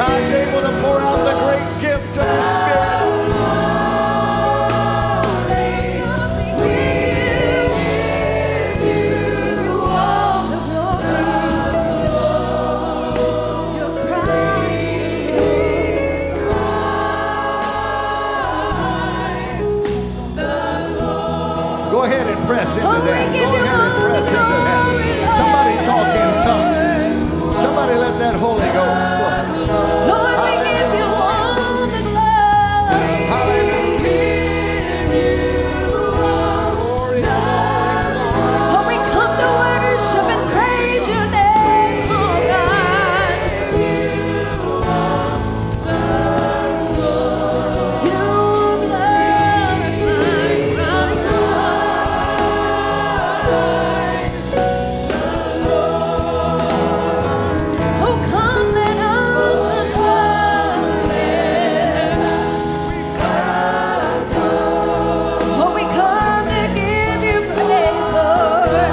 God's able to pour out the great gift of His Spirit. Go ahead and press into that. Go ahead and press into that. Somebody talk in tongues. Somebody let that Holy Ghost flow. Lord, we give you all the glory. Hallelujah. Glory, Oh, we come to worship and praise your name, oh God. You glorify Oh, come let us Oh, we come to give you praise, Lord.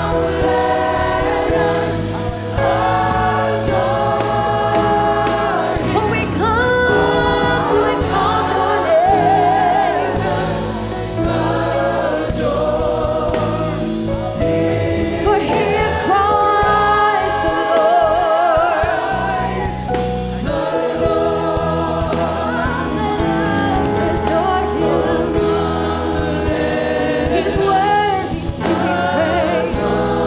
Oh, we come to exalt your name. For He is Christ the Lord. Let us adore Him. He's worthy to be praised.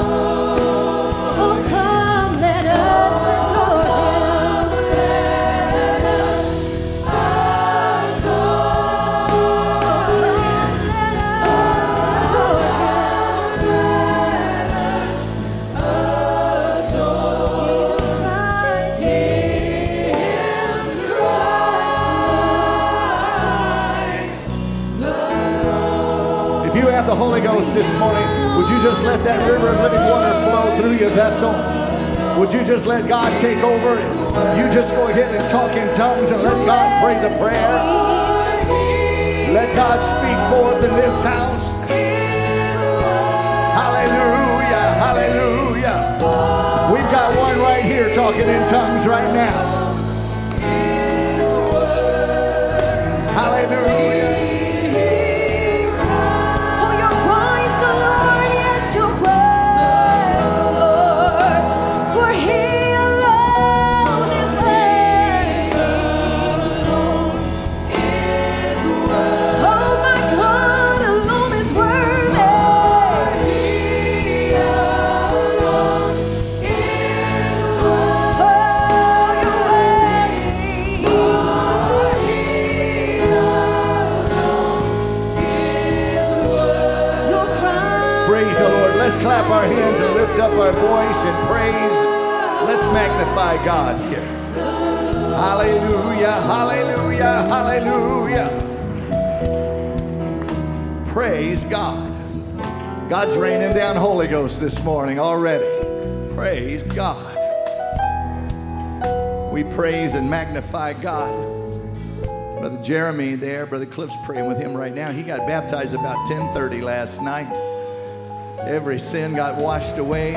Oh, come, let us adore Him. Let us adore. Let us adore Him. Let us adore Christ. If you have the Holy Ghost this morning, would you just let that river of living water flow through your vessel? Would you just let God take over? You just go ahead and talk in tongues and let God pray the prayer. Let God speak forth in this house. Hallelujah, hallelujah. We've got one right here talking in tongues right now. Hallelujah. Oh, your Christ the Lord, yes, your Christ the Lord, for He alone is worthy. Oh, my God alone is worthy. Oh, you're worthy. Your Christ. Praise the Lord. Let's clap our hands and lift up our voice in praise. Let's magnify God here. Hallelujah, hallelujah, hallelujah. Praise God. God's raining down Holy Ghost this morning already. Praise God. We praise and magnify God. Brother Jeremy there, Brother Cliff's praying with him right now. He got baptized about 10:30 last night. Every sin got washed away.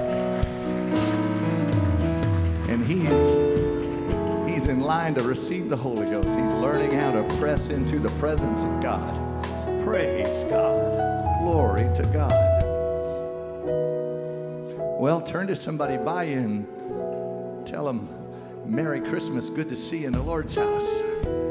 And he's in line to receive the Holy Ghost. He's learning how to press into the presence of God. Praise God. Glory to God. Well, turn to somebody by you and tell them, Merry Christmas. Good to see you in the Lord's house.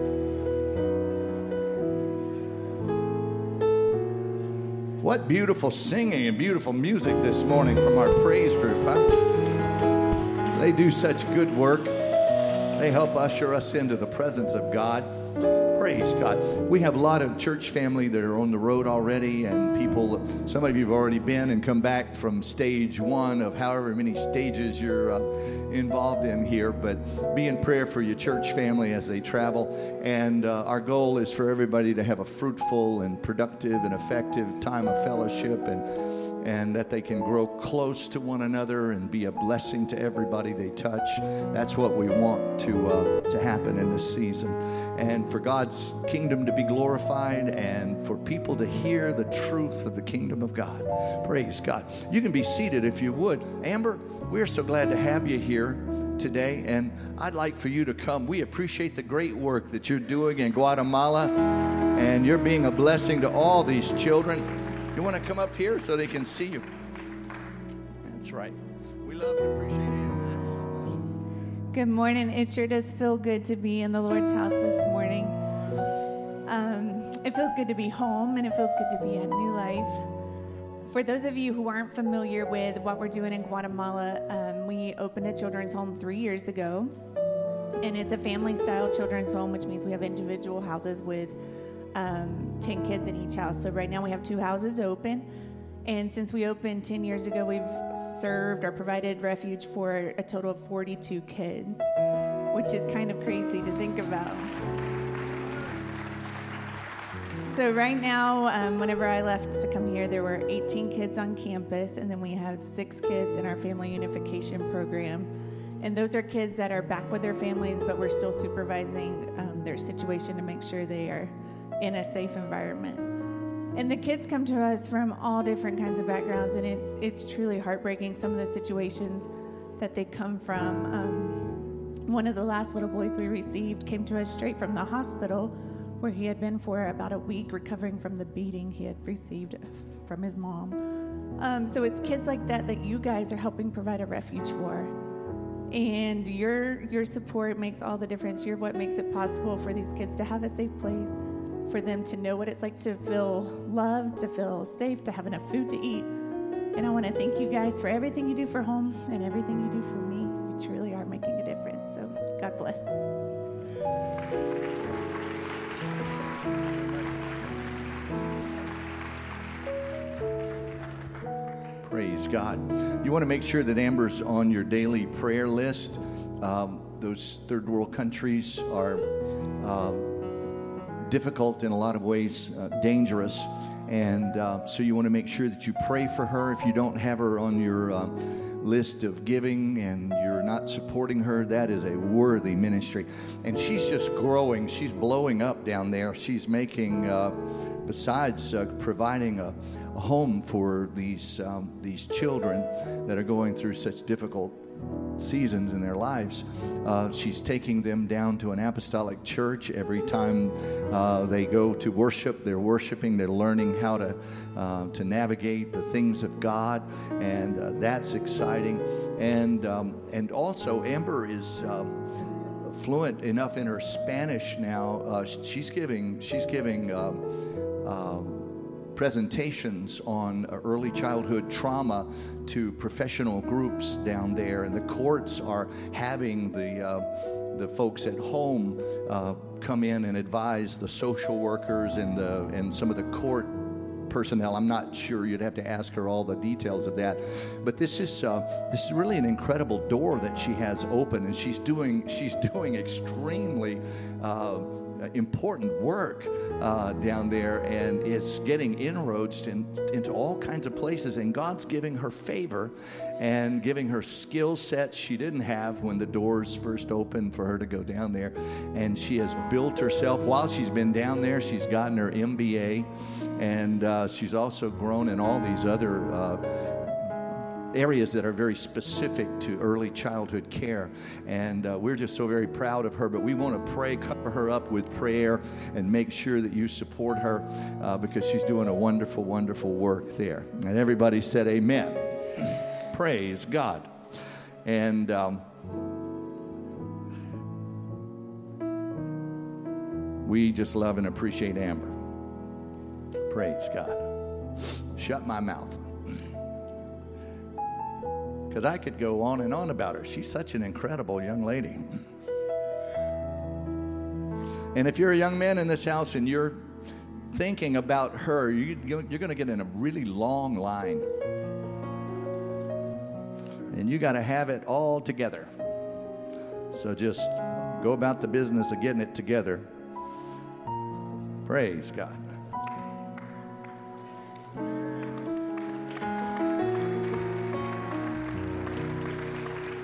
What beautiful singing and beautiful music this morning from our praise group, huh? They do such good work. They help usher us into the presence of God. Praise God. We have a lot of church family that are on the road already, and people, some of you have already been and come back from stage one of however many stages you're involved in here. But be in prayer for your church family as they travel. And our goal is for everybody to have a fruitful and productive and effective time of fellowship, and that they can grow close to one another and be a blessing to everybody they touch. That's what we want to happen in this season. And for God's kingdom to be glorified and for people to hear the truth of the kingdom of God. Praise God. You can be seated if you would. Amber, we're so glad to have you here. today, and I'd like for you to come. We appreciate the great work that you're doing in Guatemala, and you're being a blessing to all these children. You want to come up here so they can see you? That's right. We love and appreciate you. Good morning. It sure does feel good to be in the Lord's house this morning. It feels good to be home, and it feels good to be at New Life. For those of you who aren't familiar with what we're doing in Guatemala, we opened a children's home 3 years ago, and it's a family-style children's home, which means we have individual houses with 10 kids in each house. So right now we have 2 houses open, and since we opened 10 years ago, we've served or provided refuge for a total of 42 kids, which is kind of crazy to think about. So right now, whenever I left to come here, there were 18 kids on campus, and then we have 6 kids in our family unification program. And those are kids that are back with their families, but we're still supervising their situation to make sure they are in a safe environment. And the kids come to us from all different kinds of backgrounds, and it's truly heartbreaking, some of the situations that they come from. One of the last little boys we received came to us straight from the hospital, where he had been for about a week recovering from the beating he had received from his mom. So it's kids like that you guys are helping provide a refuge for. And your support makes all the difference. You're what makes it possible for these kids to have a safe place, for them to know what it's like to feel loved, to feel safe, to have enough food to eat. And I want to thank you guys for everything you do for home and everything you do for me. You truly are making a difference. So God bless. Praise God. You want to make sure that Amber's on your daily prayer list. Those third world countries are difficult in a lot of ways, dangerous. And so you want to make sure that you pray for her. If you don't have her on your list of giving and you're not supporting her, that is a worthy ministry. And she's just growing. She's blowing up down there. She's making, besides providing a home for these children that are going through such difficult seasons in their lives. She's taking them down to an apostolic church every time they go to worship. They're worshiping. They're learning how to navigate the things of God, and that's exciting. And also Amber is fluent enough in her Spanish now. She's giving presentations on early childhood trauma to professional groups down there, and the courts are having the folks at home come in and advise the social workers and some of the court personnel. I'm not sure. You'd have to ask her all the details of that. But this is really an incredible door that she has open, and she's doing extremely important work down there, and it's getting inroads into all kinds of places, and God's giving her favor and giving her skill sets she didn't have when the doors first opened for her to go down there. And she has built herself while she's been down there. She's gotten her MBA, and she's also grown in all these other areas that are very specific to early childhood care. And we're just so very proud of her, but we want to cover her up with prayer and make sure that you support her because she's doing a wonderful, wonderful work there. And everybody said amen. Praise God. And we just love and appreciate Amber. Praise God. Shut my mouth. Because I could go on and on about her. She's such an incredible young lady. And if you're a young man in this house and you're thinking about her, you're going to get in a really long line. And you got to have it all together. So just go about the business of getting it together. Praise God.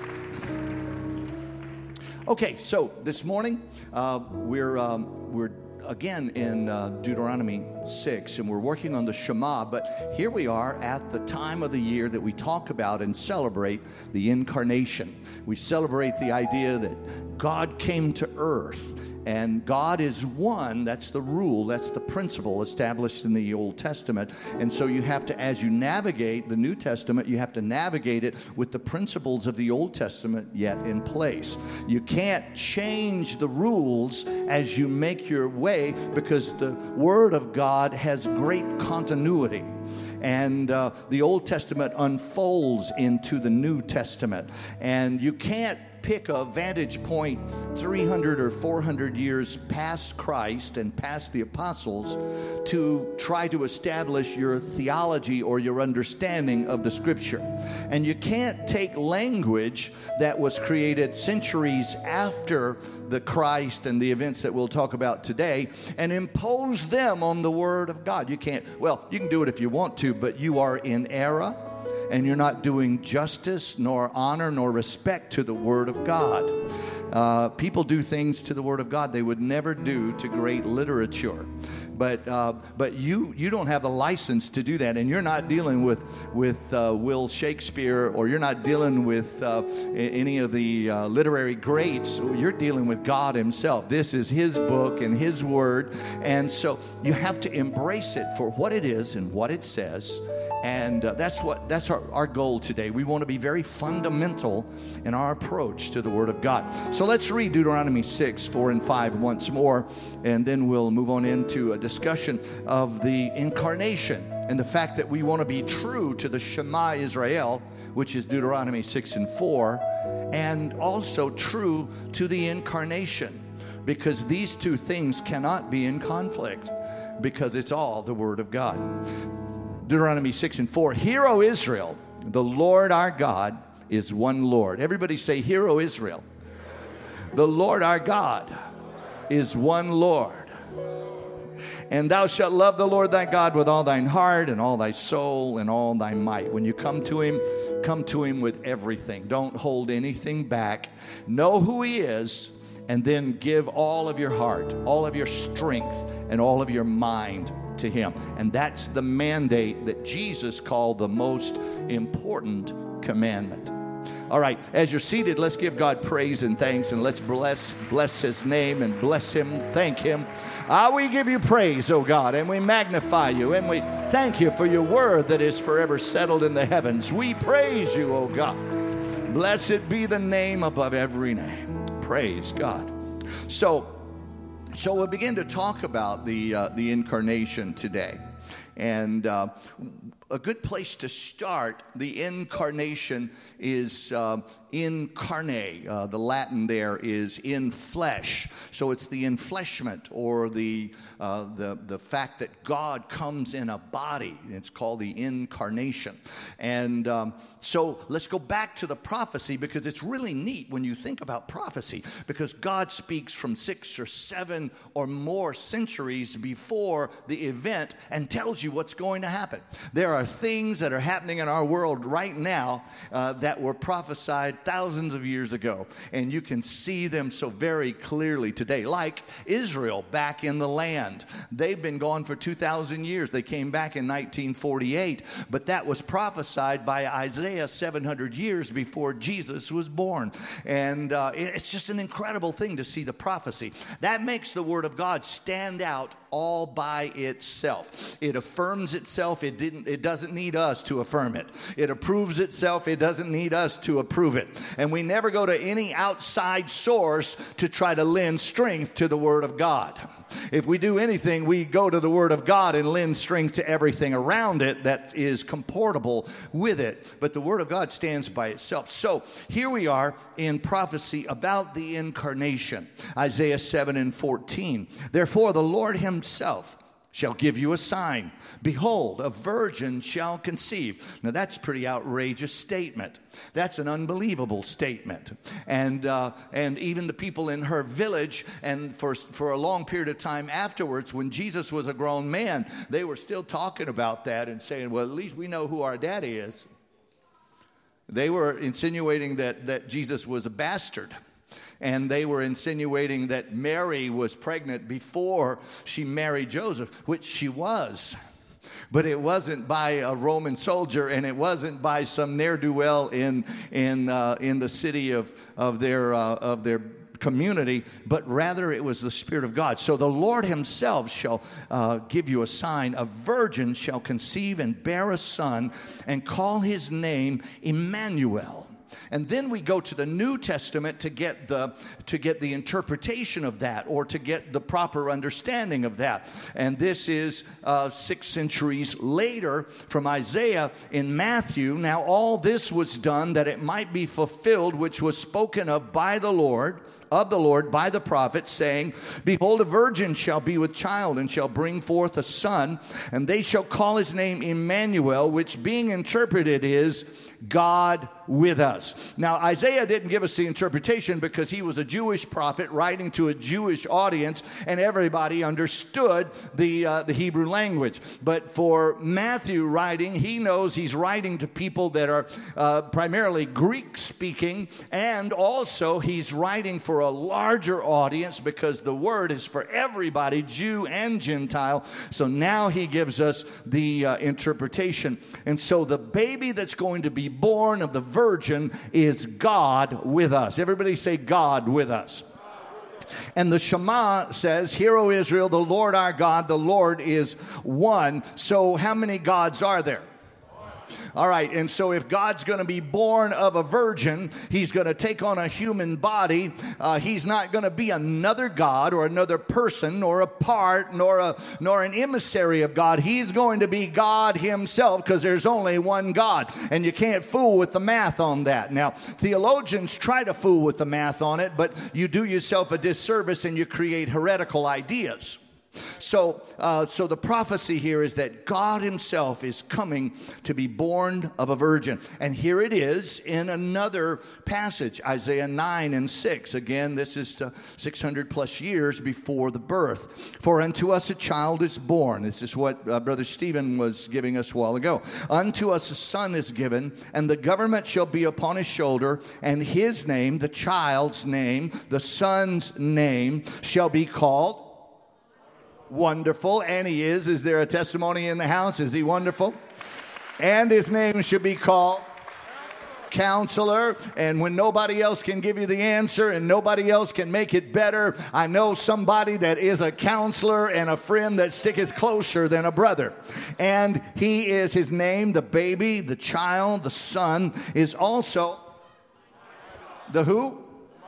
Okay, so this morning we're again in Deuteronomy 6, and we're working on the Shema, but here we are at the time of the year that we talk about and celebrate the incarnation. We celebrate the idea that God came to earth, and God is one. That's the rule, that's the principle established in the Old Testament. And so you have to, as you navigate the New Testament, you have to navigate it with the principles of the Old Testament yet in place. You can't change the rules as you make your way, because the Word of God has great continuity. And the Old Testament unfolds into the New Testament. And you can't pick a vantage point 300 or 400 years past Christ and past the apostles to try to establish your theology or your understanding of the Scripture. And you can't take language that was created centuries after the Christ and the events that we'll talk about today and impose them on the Word of God. You can't. Well, you can do it if you want to, but you are in error. And you're not doing justice, nor honor, nor respect to the Word of God. People do things to the Word of God they would never do to great literature. But you don't have the license to do that, and you're not dealing with Will Shakespeare, or you're not dealing with any of the literary greats. You're dealing with God Himself. This is His book and His Word, and so you have to embrace it for what it is and what it says. And that's our goal today. We want to be very fundamental in our approach to the Word of God. So let's read Deuteronomy 6, 4, and 5 once more, and then we'll move on into a discussion of the incarnation and the fact that we want to be true to the Shema Israel, which is Deuteronomy 6 and 4, and also true to the incarnation, because these two things cannot be in conflict, because it's all the Word of God. Deuteronomy 6 and 4, Hear, O Israel, the Lord our God is one Lord. Everybody say, Hear, O Israel. The Lord our God is one Lord. And thou shalt love the Lord thy God with all thine heart and all thy soul and all thy might. When you come to Him with everything. Don't hold anything back. Know who He is, and then give all of your heart, all of your strength, and all of your mind to Him. And that's the mandate that Jesus called the most important commandment. All right, as you're seated, let's give God praise and thanks, and let's bless His name and bless Him, thank Him. We give you praise, O God, and we magnify you, and we thank you for your word that is forever settled in the heavens. We praise you, O God. Blessed be the name above every name. Praise God. So we'll begin to talk about the incarnation today. And a good place to start, the incarnation is incarne. The Latin there is in flesh. So it's the enfleshment, or the fact that God comes in a body. It's called the incarnation. And so let's go back to the prophecy, because it's really neat when you think about prophecy, because God speaks from 6 or 7 or more centuries before the event and tells you what's going to happen. There are things that are happening in our world right now that were prophesied thousands of years ago, and you can see them so very clearly today, like Israel back in the land. They've been gone for 2,000 years. They came back in 1948, but that was prophesied by Isaiah 700 years before Jesus was born. And it's just an incredible thing to see the prophecy. That makes the Word of God stand out all by itself. It affirms itself. It doesn't need us to affirm it. It approves itself. It doesn't need us to approve it. And we never go to any outside source to try to lend strength to the Word of God. If we do anything, we go to the Word of God and lend strength to everything around it that is comportable with it. But the Word of God stands by itself. So here we are in prophecy about the incarnation. Isaiah 7 and 14. Therefore the Lord Himself shall give you a sign. Behold, a virgin shall conceive. Now that's a pretty outrageous statement. That's an unbelievable statement. And even the people in her village, and for a long period of time afterwards, when Jesus was a grown man, they were still talking about that and saying, well, at least we know who our daddy is. They were insinuating that Jesus was a bastard. And they were insinuating that Mary was pregnant before she married Joseph, which she was. But it wasn't by a Roman soldier, and it wasn't by some ne'er-do-well in the city of their community, but rather it was the Spirit of God. So the Lord himself shall give you a sign. A virgin shall conceive and bear a son, and call his name Emmanuel. And then we go to the New Testament to get the interpretation of that, or to get the proper understanding of that. And this is 6 centuries later from Isaiah in Matthew. Now all this was done that it might be fulfilled, which was spoken of the Lord by the prophet, saying, Behold, a virgin shall be with child, and shall bring forth a son, and they shall call his name Emmanuel, which being interpreted is God with us. Now, Isaiah didn't give us the interpretation because he was a Jewish prophet writing to a Jewish audience, and everybody understood the Hebrew language. But for Matthew writing, he knows he's writing to people that are primarily Greek-speaking, and also he's writing for a larger audience because the word is for everybody, Jew and Gentile. So now he gives us the interpretation. And so the baby that's going to be born of the virgin is God with us. Everybody say God with us. And the Shema says, Hear, O Israel, the Lord our God, the Lord is one. So how many gods are there? All right, and so if God's going to be born of a virgin, he's going to take on a human body. He's not going to be another God or another person nor a part nor an emissary of God. He's going to be God himself, because there's only one God, and you can't fool with the math on that. Now, theologians try to fool with the math on it, but you do yourself a disservice and you create heretical ideas. So the prophecy here is that God himself is coming to be born of a virgin. And here it is in another passage, Isaiah 9 and 6. Again, this is 600 plus years before the birth. For unto us a child is born. This is what Brother Stephen was giving us a while ago. Unto us a son is given, and the government shall be upon his shoulder, and his name, the child's name, the son's name, shall be called Wonderful. And he is. Is there a testimony in the house? Is he wonderful? And his name should be called Counselor. And when nobody else can give you the answer and nobody else can make it better, I know somebody that is a counselor and a friend that sticketh closer than a brother. And he is, his name, the baby, the child, the son, is also the who?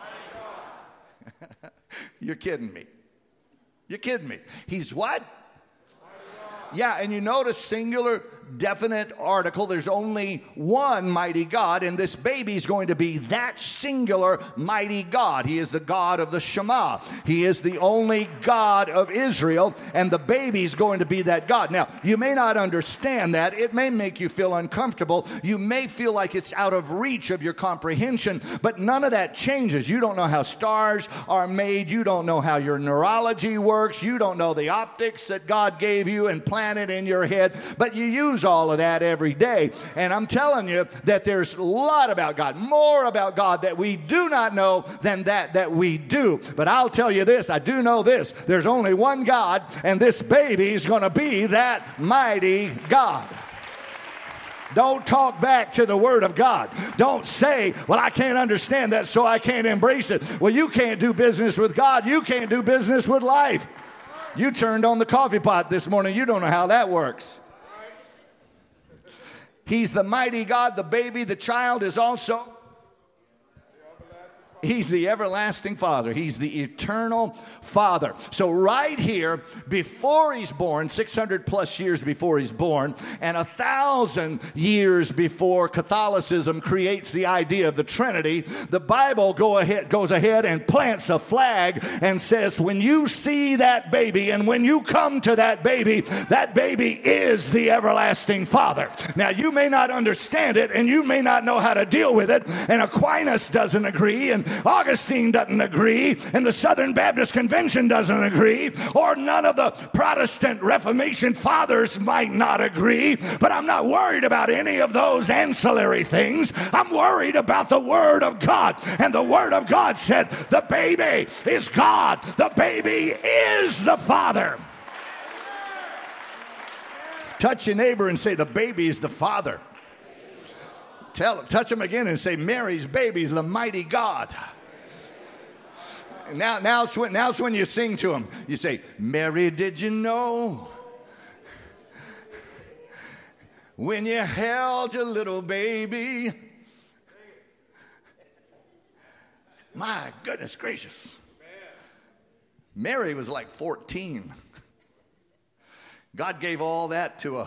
You're kidding me. You're kidding me. He's what? Yeah, and you notice singular, definite article. There's only one mighty God, and this baby is going to be that singular mighty God. He is the God of the Shema. He is the only God of Israel, and the baby is going to be that God. Now, you may not understand that. It may make you feel uncomfortable. You may feel like it's out of reach of your comprehension, but none of that changes. You don't know how stars are made. You don't know how your neurology works. You don't know the optics that God gave you and planted in your head, but you use all of that every day. And I'm telling you that there's a lot about God, more about God that we do not know than that we do. But I'll tell you this, I do know this, there's only one God, and this baby is going to be that mighty God. Don't talk back to the Word of God. Don't say, well, I can't understand that, so I can't embrace it. Well, you can't do business with God. You can't do business with life. You turned on the coffee pot this morning. You don't know how that works. He's the mighty God. The baby, the child is also... He's the everlasting Father. He's the eternal Father. So right here, before he's born, 600 plus years before he's born, and 1,000 years before Catholicism creates the idea of the Trinity, the Bible goes ahead and plants a flag and says, when you see that baby and when you come to that baby is the everlasting Father. Now, you may not understand it, and you may not know how to deal with it, and Aquinas doesn't agree, and Augustine doesn't agree, and the Southern Baptist Convention doesn't agree, or none of the Protestant Reformation fathers might not agree, but I'm not worried about any of those ancillary things. I'm worried about the Word of God, and the Word of God said the baby is God. The baby is the Father. Touch your neighbor and say, the baby is the Father. Touch him again and say, Mary's baby is the mighty God. Now it's when you sing to him. You say, Mary, did you know when you held your little baby? My goodness gracious. Mary was like 14. God gave all that to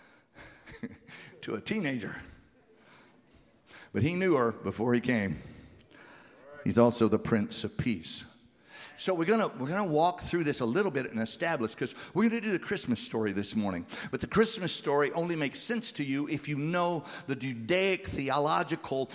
a teenager. But he knew her before he came. He's also the Prince of Peace. So we're gonna walk through this a little bit and establish, because we're going to do the Christmas story this morning. But the Christmas story only makes sense to you if you know the Judaic theological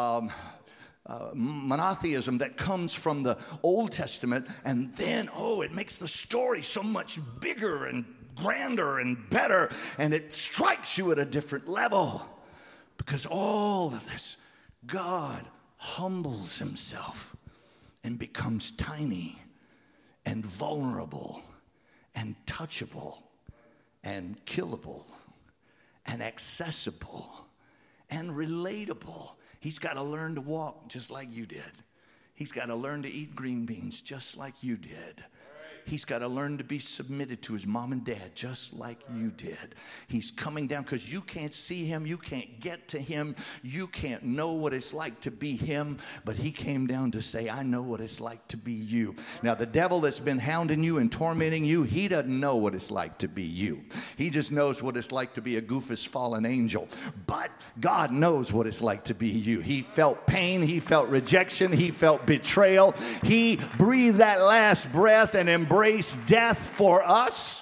monotheism that comes from the Old Testament, and then it makes the story so much bigger and grander and better, and it strikes you at a different level, because all of this, God humbles himself and becomes tiny and vulnerable and touchable and killable and accessible and relatable. He's got to learn to walk just like you did. He's got to learn to eat green beans just like you did. He's got to learn to be submitted to his mom and dad just like you did. He's coming down because you can't see him. You can't get to him. You can't know what it's like to be him. But he came down to say, I know what it's like to be you. Now, the devil that's been hounding you and tormenting you, he doesn't know what it's like to be you. He just knows what it's like to be a goofus fallen angel. But God knows what it's like to be you. He felt pain. He felt rejection. He felt betrayal. He breathed that last breath and embraced death for us.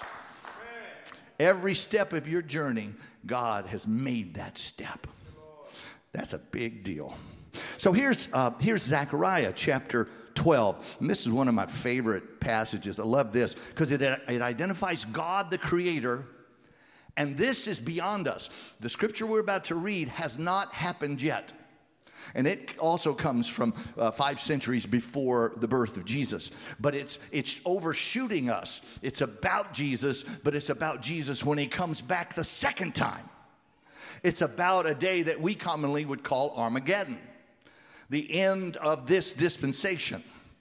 Every step of your journey, God has made that step. That's a big deal. So here's Zechariah chapter 12. And this is one of my favorite passages. I love this because it identifies God the Creator. And this is beyond us. The scripture we're about to read has not happened yet. And it also comes from 5 centuries before the birth of Jesus. But it's overshooting us. It's about Jesus, but it's about Jesus when he comes back the second time. It's about a day that we commonly would call Armageddon, the end of this dispensation.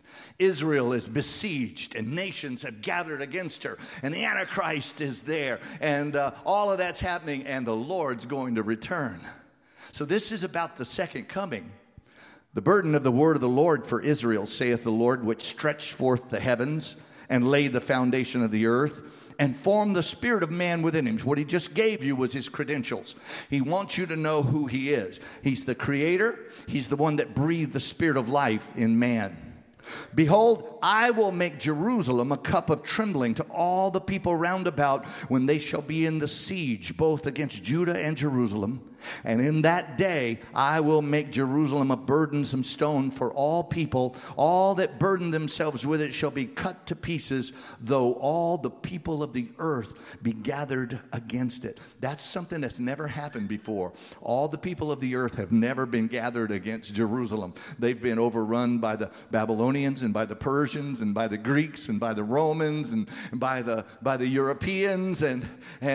Israel is besieged and nations have gathered against her, and the Antichrist is there, and all of that's happening, and the Lord's going to return. So this is about the second coming. The burden of the word of the Lord for Israel, saith the Lord, which stretched forth the heavens and laid the foundation of the earth and formed the spirit of man within him. What he just gave you was his credentials. He wants you to know who he is. He's the creator. He's the one that breathed the spirit of life in man. Behold, I will make Jerusalem a cup of trembling to all the people round about when they shall be in the siege, both against Judah and Jerusalem. And in that day I will make Jerusalem a burdensome stone for all people. All that burden themselves with it shall be cut to pieces, though all the people of the earth be gathered against it. That's something that's never happened before. All the people of the earth have never been gathered against Jerusalem. They've been overrun by the Babylonians and by the Persians and by the Greeks and by the Romans and by the Europeans and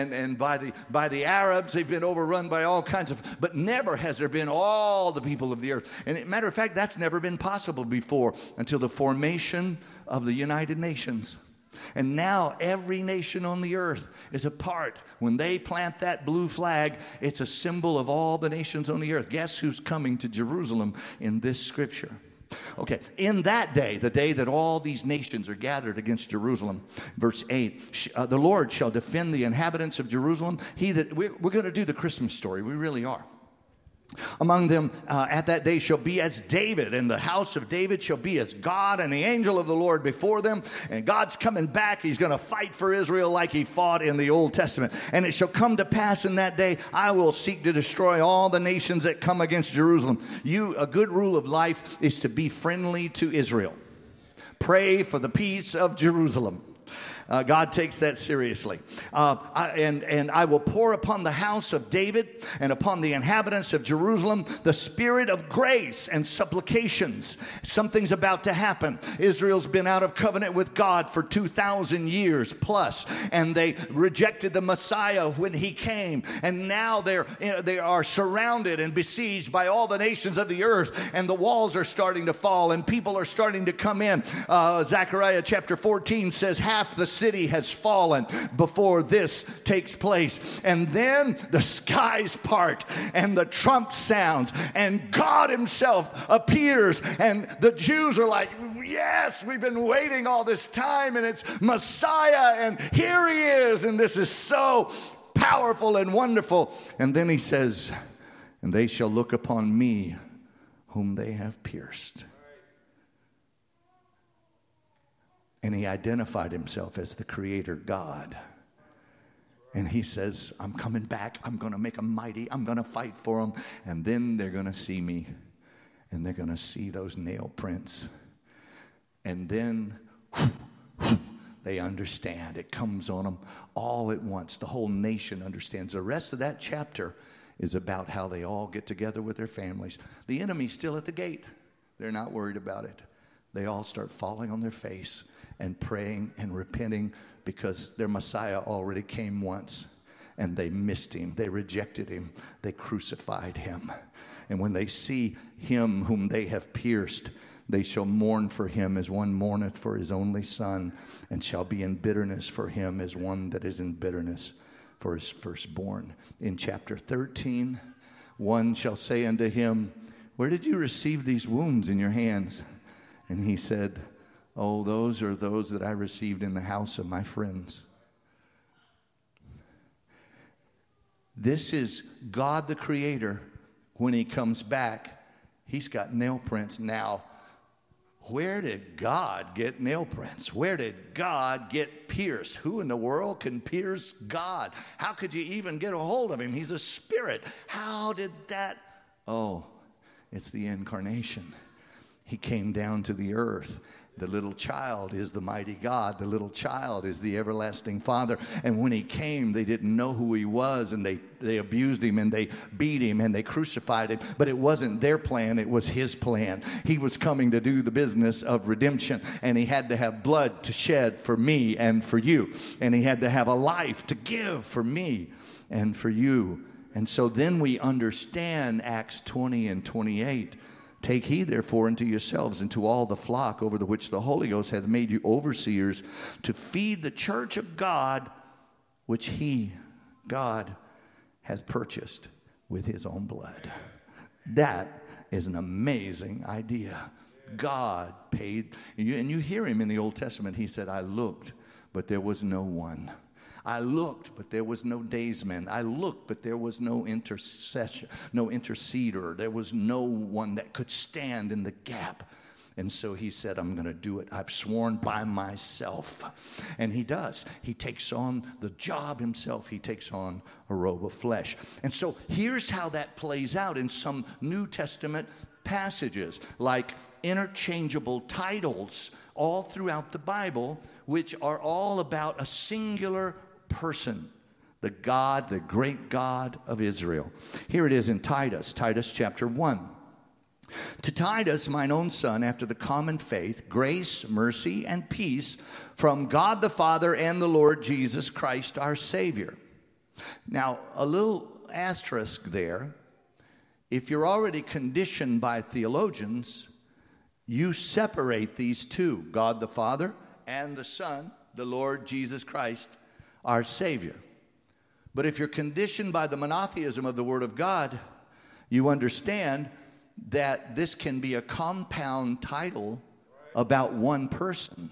by the Arabs. They've been overrun by all kinds of, but never has there been all the people of the earth. And matter of fact, that's never been possible before until the formation of the United Nations. And now every nation on the earth is a part. When they plant that blue flag, it's a symbol of all the nations on the earth. Guess who's coming to Jerusalem in this scripture? Okay, in that day, the day that all these nations are gathered against Jerusalem, verse 8, the Lord shall defend the inhabitants of Jerusalem. We're going to do the Christmas story. We really are. Among them at that day shall be as David, and the house of David shall be as God, and the angel of the Lord before them. And God's coming back. He's going to fight for Israel like he fought in the Old Testament. And it shall come to pass in that day, I will seek to destroy all the nations that come against Jerusalem. A good rule of life is to be friendly to Israel. Pray for the peace of Jerusalem. God takes that seriously. And I will pour upon the house of David and upon the inhabitants of Jerusalem the spirit of grace and supplications. Something's about to happen. Israel's been out of covenant with God for 2,000 years plus, and they rejected the Messiah when he came. And now they are surrounded and besieged by all the nations of the earth, and the walls are starting to fall, and people are starting to come in. Zechariah chapter 14 says half the city has fallen before this takes place. And then the skies part and the trump sounds and God himself appears, and the Jews are like, yes, we've been waiting all this time, and it's Messiah, and here he is, and this is so powerful and wonderful. And then he says, and they shall look upon me whom they have pierced. And he identified himself as the creator God. And he says, I'm coming back. I'm going to make them mighty. I'm going to fight for them. And then they're going to see me. And they're going to see those nail prints. And then they understand. It comes on them all at once. The whole nation understands. The rest of that chapter is about how they all get together with their families. The enemy's still at the gate. They're not worried about it. They all start falling on their face and praying and repenting because their Messiah already came once and they missed him. They rejected him. They crucified him. And when they see him whom they have pierced, they shall mourn for him as one mourneth for his only son, and shall be in bitterness for him as one that is in bitterness for his firstborn. In chapter 13, one shall say unto him, where did you receive these wounds in your hands? And he said, oh, those are those that I received in the house of my friends. This is God the Creator. When he comes back, he's got nail prints. Now, where did God get nail prints? Where did God get pierced? Who in the world can pierce God? How could you even get a hold of him? He's a spirit. How did that? Oh, it's the incarnation. He came down to the earth. The little child is the mighty God. The little child is the everlasting Father. And when he came, they didn't know who he was, and they abused him, and they beat him, and they crucified him. But it wasn't their plan. It was his plan. He was coming to do the business of redemption, and he had to have blood to shed for me and for you. And he had to have a life to give for me and for you. And so then we understand Acts 20 and 28. Take heed, therefore, unto yourselves and to all the flock over the which the Holy Ghost hath made you overseers, to feed the church of God, which he, God, has purchased with his own blood. That is an amazing idea. God paid. And you hear him in the Old Testament. He said, I looked, but there was no one. I looked, but there was no daysman. I looked, but there was no intercessor, no interceder. There was no one that could stand in the gap. And so he said, I'm going to do it. I've sworn by myself. And he does. He takes on the job himself. He takes on a robe of flesh. And so here's how that plays out in some New Testament passages, like interchangeable titles all throughout the Bible, which are all about a singular person, the God, the great God of Israel. Here it is in Titus chapter 1. To Titus, mine own son, after the common faith, grace, mercy, and peace from God the Father and the Lord Jesus Christ our Savior. Now, a little asterisk there. If you're already conditioned by theologians, you separate these two, God the Father and the Son, the Lord Jesus Christ, our Savior. But if you're conditioned by the monotheism of the Word of God, you understand that this can be a compound title about one person.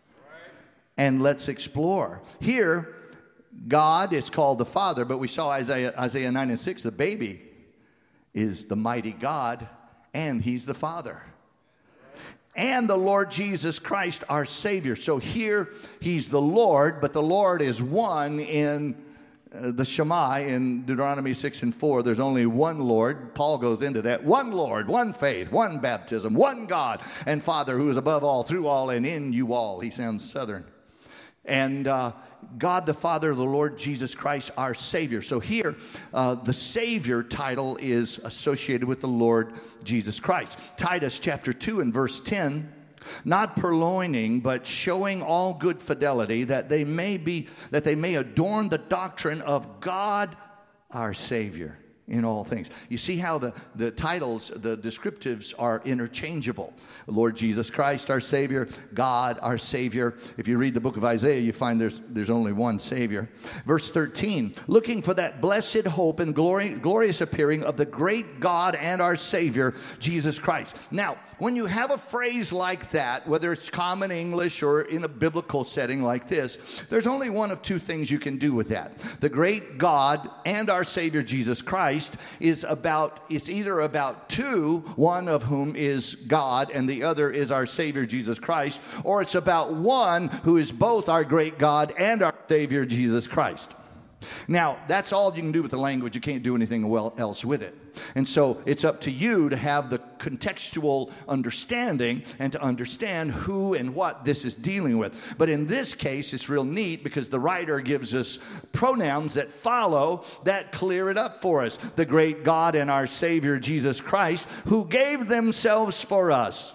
And let's explore. Here, God is called the Father, but we saw Isaiah 9 and 6, the baby is the mighty God, and he's the Father. And the Lord Jesus Christ, our Savior. So here, he's the Lord, but the Lord is one in the Shema in Deuteronomy 6:4. There's only one Lord. Paul goes into that. One Lord, one faith, one baptism, one God and Father who is above all, through all, and in you all. He sounds Southern. And God the Father, the Lord Jesus Christ, our Savior. So here, the Savior title is associated with the Lord Jesus Christ. Titus chapter 2 and verse 10, not purloining, but showing all good fidelity, that they may adorn the doctrine of God our Savior in all things. You see how the titles, the descriptives are interchangeable. Lord Jesus Christ, our Savior, God, our Savior. If you read the book of Isaiah, you find there's only one Savior. Verse 13, looking for that blessed hope and glorious appearing of the great God and our Savior, Jesus Christ. Now, when you have a phrase like that, whether it's common English or in a biblical setting like this, there's only one of two things you can do with that. The great God and our Savior, Jesus Christ, it's either about two, one of whom is God and the other is our Savior Jesus Christ, or it's about one who is both our great God and our Savior Jesus Christ. Now, that's all you can do with the language. You can't do anything else with it. And so it's up to you to have the contextual understanding and to understand who and what this is dealing with. But in this case, it's real neat because the writer gives us pronouns that follow that clear it up for us. The great God and our Savior Jesus Christ, who gave themselves for us.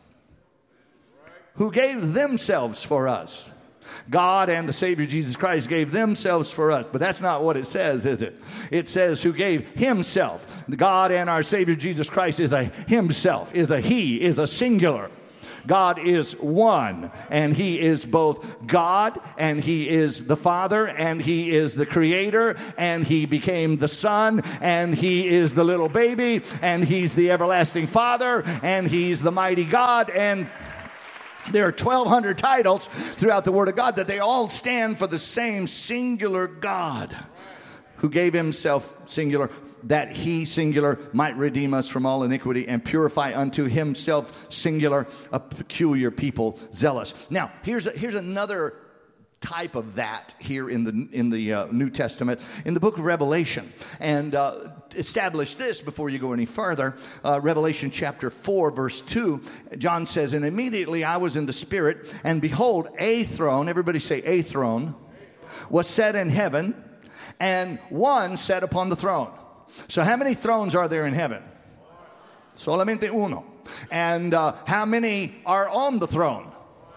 Who gave themselves for us. God and the Savior Jesus Christ gave themselves for us. But that's not what it says, is it? It says who gave himself. God and our Savior Jesus Christ is a himself, is a he, is a singular. God is one, and he is both God, and he is the Father, and he is the Creator, and he became the Son, and he is the little baby, and he's the everlasting Father, and he's the mighty God, and there are 1,200 titles throughout the Word of God that they all stand for the same singular God who gave himself singular, that he singular might redeem us from all iniquity and purify unto himself singular a peculiar people zealous. Now, here's another type of that here in the New Testament, in the book of Revelation. And establish this before you go any further. Revelation chapter 4, verse 2, John says, and immediately I was in the Spirit, and behold, a throne, everybody say a throne, was set in heaven, and one sat upon the throne. So how many thrones are there in heaven? Solamente uno. And how many are on the throne?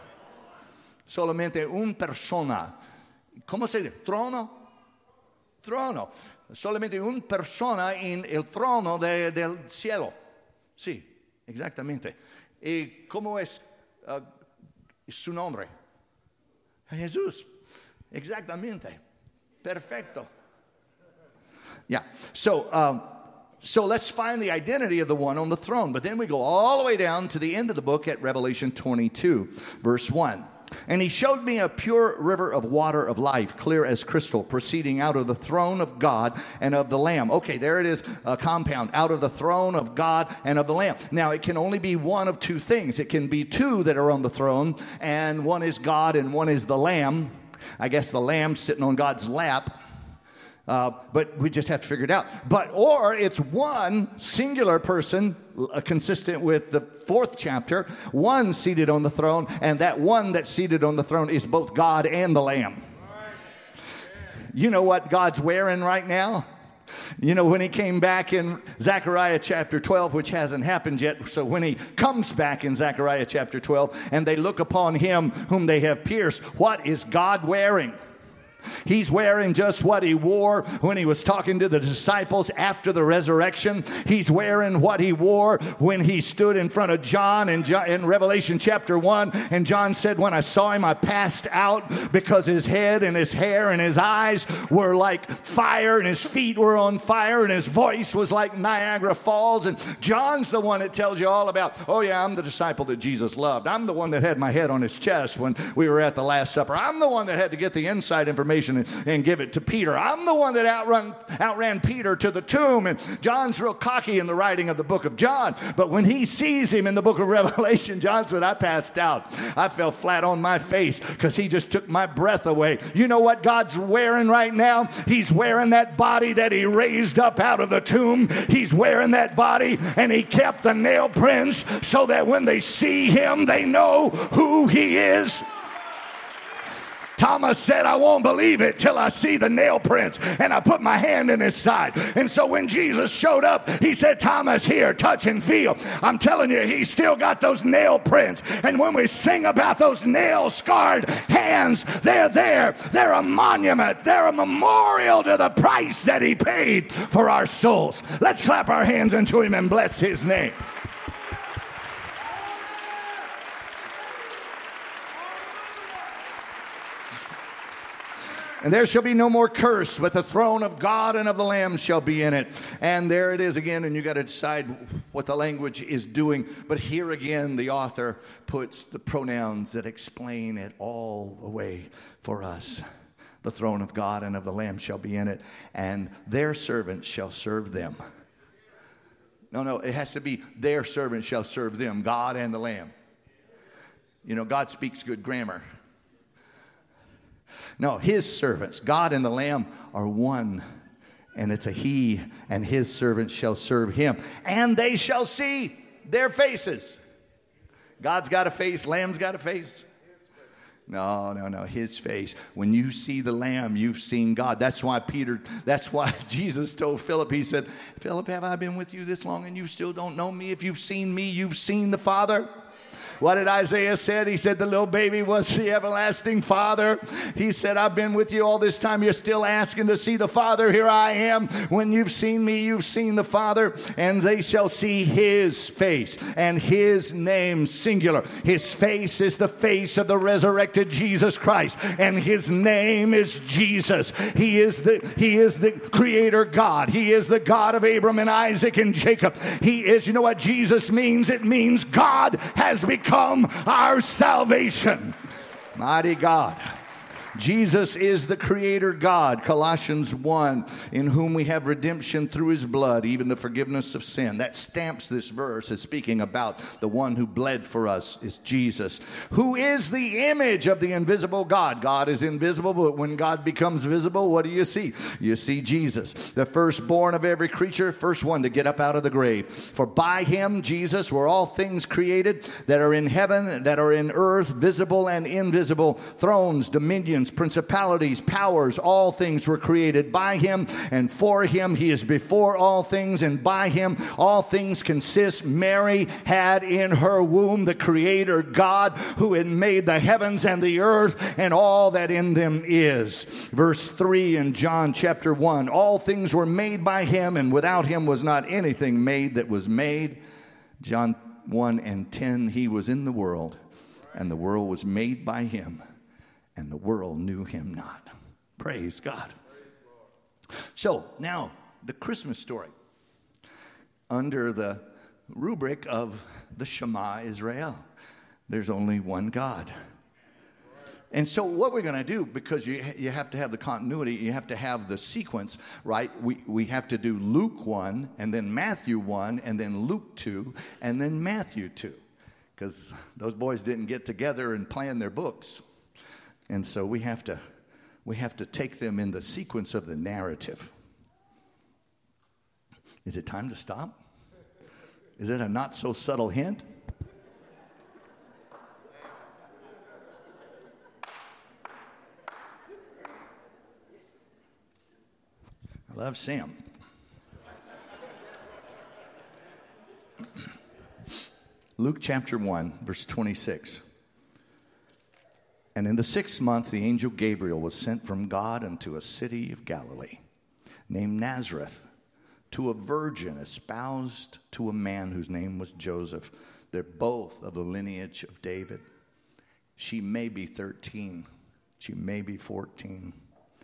Solamente una persona. ¿Cómo se dice? Trono? Trono. Solamente una persona en el trono del cielo. Sí, exactamente. ¿Y cómo es su nombre? Jesús. Exactamente. Perfecto. Yeah. So let's find the identity of the one on the throne. But then we go all the way down to the end of the book at Revelation 22, verse 1. And he showed me a pure river of water of life, clear as crystal, proceeding out of the throne of God and of the Lamb. Okay, there it is, a compound, out of the throne of God and of the Lamb. Now, it can only be one of two things. It can be two that are on the throne, and one is God and one is the Lamb. I guess the Lamb's sitting on God's lap. But we just have to figure it out. Or it's one singular person, consistent with the 4th chapter, one seated on the throne, and that one that's seated on the throne is both God and the Lamb. You know what God's wearing right now? You know, when he came back in Zechariah chapter 12, which hasn't happened yet, so when he comes back in Zechariah chapter 12, and they look upon him whom they have pierced, what is God wearing? He's wearing just what he wore when he was talking to the disciples after the resurrection. He's wearing what he wore when he stood in front of John in Revelation chapter 1. And John said, when I saw him, I passed out because his head and his hair and his eyes were like fire and his feet were on fire and his voice was like Niagara Falls. And John's the one that tells you all about, oh yeah, I'm the disciple that Jesus loved. I'm the one that had my head on his chest when we were at the Last Supper. I'm the one that had to get the inside information information and give it to Peter. I'm the one that outran Peter to the tomb. And John's real cocky in the writing of the book of John. But when he sees him in the book of Revelation, John said, I passed out. I fell flat on my face because he just took my breath away. You know what God's wearing right now? He's wearing that body that he raised up out of the tomb. He's wearing that body, and he kept the nail prints so that when they see him, they know who he is. Thomas said, I won't believe it till I see the nail prints and I put my hand in his side. And so when Jesus showed up, he said, Thomas, here, touch and feel. I'm telling you, he's still got those nail prints. And when we sing about those nail-scarred hands, they're there. They're a monument. They're a memorial to the price that he paid for our souls. Let's clap our hands unto him and bless his name. And there shall be no more curse, but the throne of God and of the Lamb shall be in it. And there it is again, and you got to decide what the language is doing. But here again, the author puts the pronouns that explain it all the way for us. The throne of God and of the Lamb shall be in it, and their servants shall serve them. No, it has to be their servants shall serve them, God and the Lamb. You know, God speaks good grammar. No, his servants, God and the Lamb, are one. And it's a he, and his servants shall serve him. And they shall see their faces. God's got a face, Lamb's got a face. No, his face. When you see the Lamb, you've seen God. That's why Jesus told Philip, he said, Philip, have I been with you this long and you still don't know me? If you've seen me, you've seen the Father. What did Isaiah say? He said the little baby was the everlasting Father. He said, I've been with you all this time. You're still asking to see the Father. Here I am. When you've seen me, you've seen the Father. And they shall see his face and his name singular. His face is the face of the resurrected Jesus Christ. And his name is Jesus. He is the creator God. He is the God of Abraham and Isaac and Jacob. He is, you know what Jesus means? It means God has become our salvation. Mighty God. Jesus is the creator God, Colossians 1, in whom we have redemption through his blood, even the forgiveness of sin. That stamps this verse as speaking about the one who bled for us is Jesus, who is the image of the invisible God. God is invisible, but when God becomes visible, what do you see? You see Jesus, the firstborn of every creature, first one to get up out of the grave. For by him, Jesus, were all things created that are in heaven, that are in earth, visible and invisible, thrones, dominions, principalities, powers, all things were created by him and for him. He is before all things, and by him all things consist. Mary had in her womb the creator God, who had made the heavens and the earth and all that in them is. Verse 3 in John chapter 1, all things were made by him, and without him was not anything made that was made. John 1 and 10, he was in the world, and the world was made by him, and the world knew him not. Praise God. So now the Christmas story under the rubric of the Shema Israel. There's only one God. And so what we're going to do, because you have to have the continuity, you have to have the sequence, right? We have to do Luke 1, and then Matthew 1, and then Luke 2, and then Matthew 2. Because those boys didn't get together and plan their books. And so we have to take them in the sequence of the narrative. Is it time to stop? Is it a not so subtle hint? I love Sam. Luke chapter 1, verse 26. And in the 6th month, the angel Gabriel was sent from God unto a city of Galilee, named Nazareth, to a virgin espoused to a man whose name was Joseph. They're both of the lineage of David. She may be 13. She may be 14.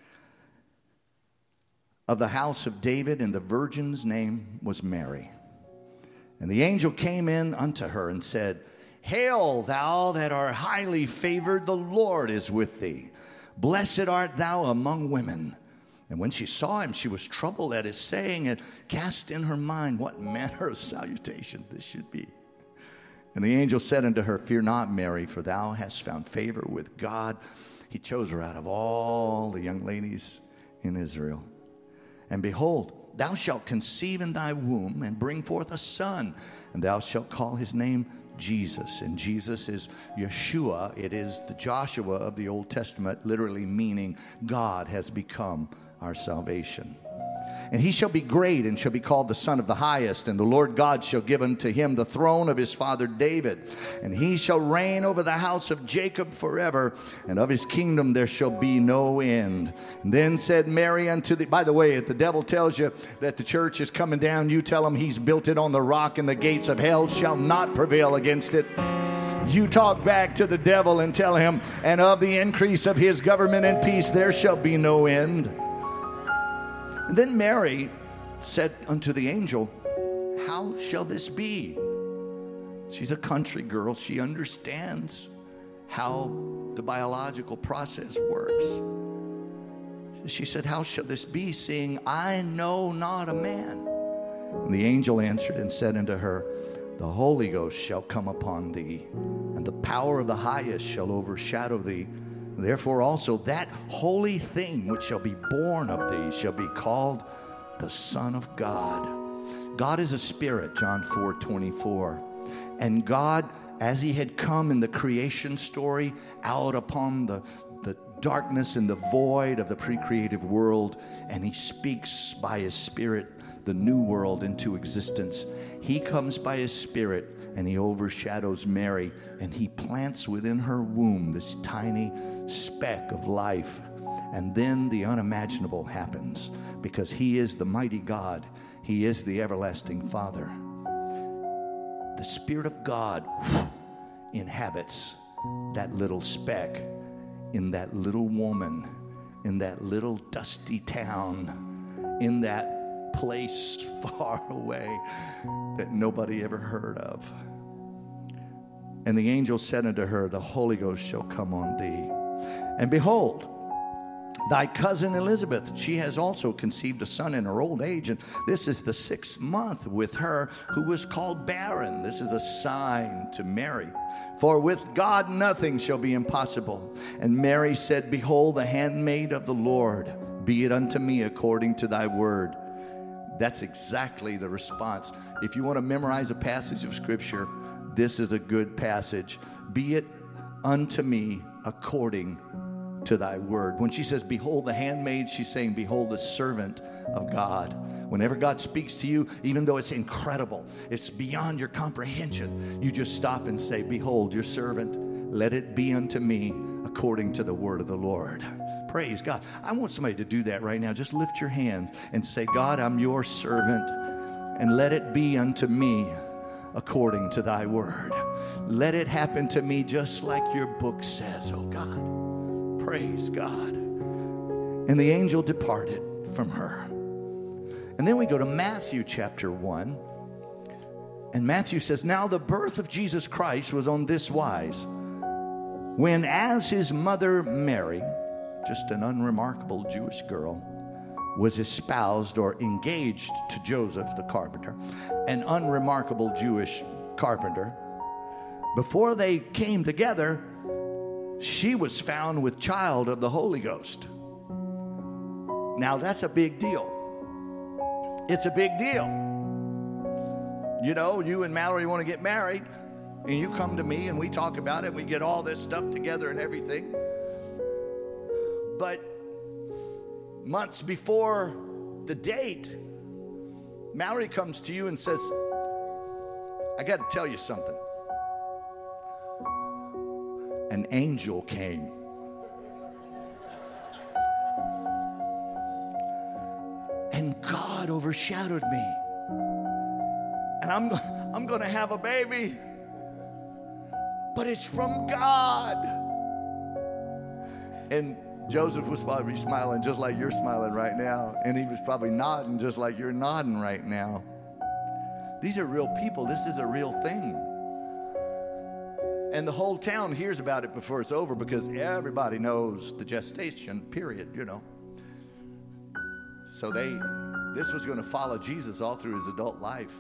Of the house of David, and the virgin's name was Mary. And the angel came in unto her and said, Hail, thou that art highly favored, the Lord is with thee. Blessed art thou among women. And when she saw him, she was troubled at his saying, and cast in her mind what manner of salutation this should be. And the angel said unto her, Fear not, Mary, for thou hast found favor with God. He chose her out of all the young ladies in Israel. And behold, thou shalt conceive in thy womb, and bring forth a son, and thou shalt call his name Jesus. And Jesus is Yeshua. It is the Joshua of the Old Testament, literally meaning God has become our salvation. And he shall be great, and shall be called the Son of the Highest. And the Lord God shall give unto him the throne of his father David. And he shall reign over the house of Jacob forever. And of his kingdom there shall be no end. And then said Mary unto the... By the way, if the devil tells you that the church is coming down, you tell him he's built it on the rock, and the gates of hell shall not prevail against it. You talk back to the devil and tell him, and of the increase of his government and peace there shall be no end. And then Mary said unto the angel, How shall this be? She's a country girl. She understands how the biological process works. She said, How shall this be, seeing I know not a man? And the angel answered and said unto her, The Holy Ghost shall come upon thee, and the power of the highest shall overshadow thee. Therefore also that holy thing which shall be born of thee shall be called the Son of God. God is a spirit, John 4:24. And God, as he had come in the creation story out upon the darkness and the void of the pre-creative world, and he speaks by his spirit the new world into existence. He comes by his spirit, and he overshadows Mary, and he plants within her womb this tiny speck of life. And then the unimaginable happens, because he is the mighty God. He is the everlasting Father. The Spirit of God inhabits that little speck in that little woman, in that little dusty town, in that place far away that nobody ever heard of. And the angel said unto her, The Holy Ghost shall come on thee. And behold, thy cousin Elizabeth, she has also conceived a son in her old age. And this is the 6th month with her who was called barren. This is a sign to Mary. For with God nothing shall be impossible. And Mary said, Behold, the handmaid of the Lord, be it unto me according to thy word. That's exactly the response. If you want to memorize a passage of Scripture, this is a good passage. Be it unto me according to thy word. When she says, Behold the handmaid, she's saying, Behold the servant of God. Whenever God speaks to you, even though it's incredible, it's beyond your comprehension, you just stop and say, Behold your servant, let it be unto me according to the word of the Lord. Praise God. I want somebody to do that right now. Just lift your hand and say, God, I'm your servant, and let it be unto me according to thy word. Let it happen to me just like your book says, oh God. Praise God. And the angel departed from her. And then we go to Matthew chapter 1. And Matthew says, Now the birth of Jesus Christ was on this wise. When as his mother Mary, just an unremarkable Jewish girl, was espoused or engaged to Joseph the carpenter, an unremarkable Jewish carpenter, before they came together, she was found with child of the Holy Ghost. Now that's a big deal. It's a big deal. You know, you and Mallory want to get married, and you come to me and we talk about it. We get all this stuff together and everything. But months before the date, Mallory comes to you and says, I got to tell you something. An angel came. And God overshadowed me. And I'm going to have a baby. But it's from God. And Joseph was probably smiling just like you're smiling right now. And he was probably nodding just like you're nodding right now. These are real people. This is a real thing. And the whole town hears about it before it's over because everybody knows the gestation period, you know. So this was going to follow Jesus all through his adult life.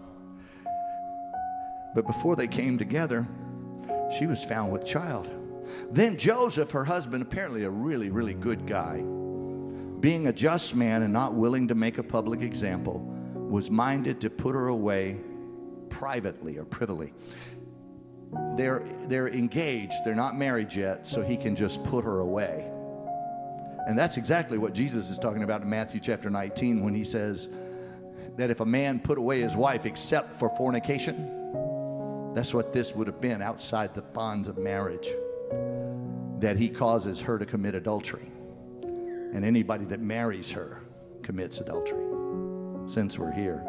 But before they came together, she was found with child. Then Joseph, her husband, apparently a really, really good guy, being a just man and not willing to make a public example, was minded to put her away privately or privily. They're engaged. They're not married yet, so he can just put her away. And that's exactly what Jesus is talking about in Matthew chapter 19 when he says that if a man put away his wife except for fornication, that's what this would have been outside the bonds of marriage, that he causes her to commit adultery. And anybody that marries her commits adultery, since we're here.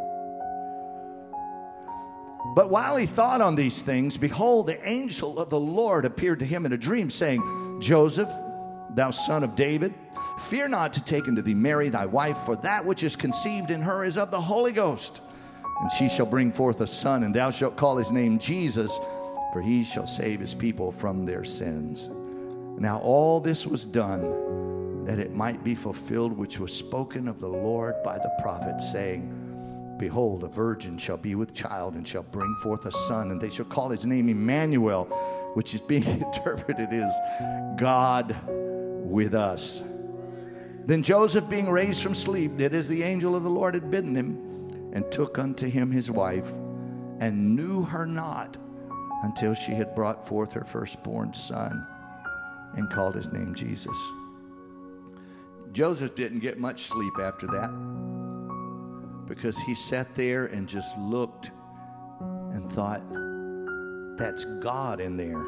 But while he thought on these things, behold, the angel of the Lord appeared to him in a dream, saying, Joseph, thou son of David, fear not to take unto thee Mary thy wife, for that which is conceived in her is of the Holy Ghost. And she shall bring forth a son, and thou shalt call his name Jesus, for he shall save his people from their sins. Now all this was done, that it might be fulfilled which was spoken of the Lord by the prophet, saying, Behold, a virgin shall be with child, and shall bring forth a son, and they shall call his name Emmanuel, which is being interpreted as God with us. Then Joseph, being raised from sleep, did as the angel of the Lord had bidden him, and took unto him his wife, and knew her not until she had brought forth her firstborn son, and called his name Jesus. Joseph didn't get much sleep after that, because he sat there and just looked and thought, that's God in there.